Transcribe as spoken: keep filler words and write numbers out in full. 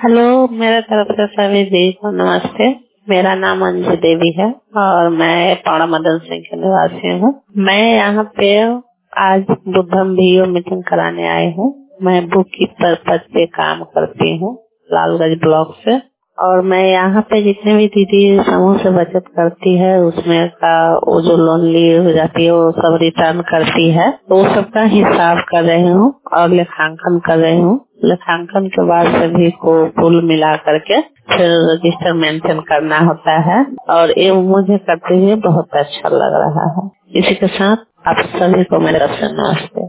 Hello, मेरे तरफ से सभी दी को नमस्ते। मेरा नाम अंजू देवी है और मैं पौड़ा मदन सिंह की निवासी हूँ। मैं यहाँ पे आज बुद्धम वीओ मीटिंग कराने आई हूँ। मैं बुक कीपर पद पे काम करती हूँ लालगंज ब्लॉक से, और मैं यहाँ पे जितने भी दीदी समूह से बचत करती है उसमें का वो जो लोन ली हो जाती है वो सब रिटर्न करती है, तो वो सबका हिसाब कर रही हूँ और लेखांकन कर रही हूँ। लेखांकन के बाद सभी को कुल मिला करके फिर रजिस्टर मेंटेन करना होता है और ये मुझे करते हुए बहुत अच्छा लग रहा है। इसी के साथ आप सभी को मेरे तरफ से नमस्ते।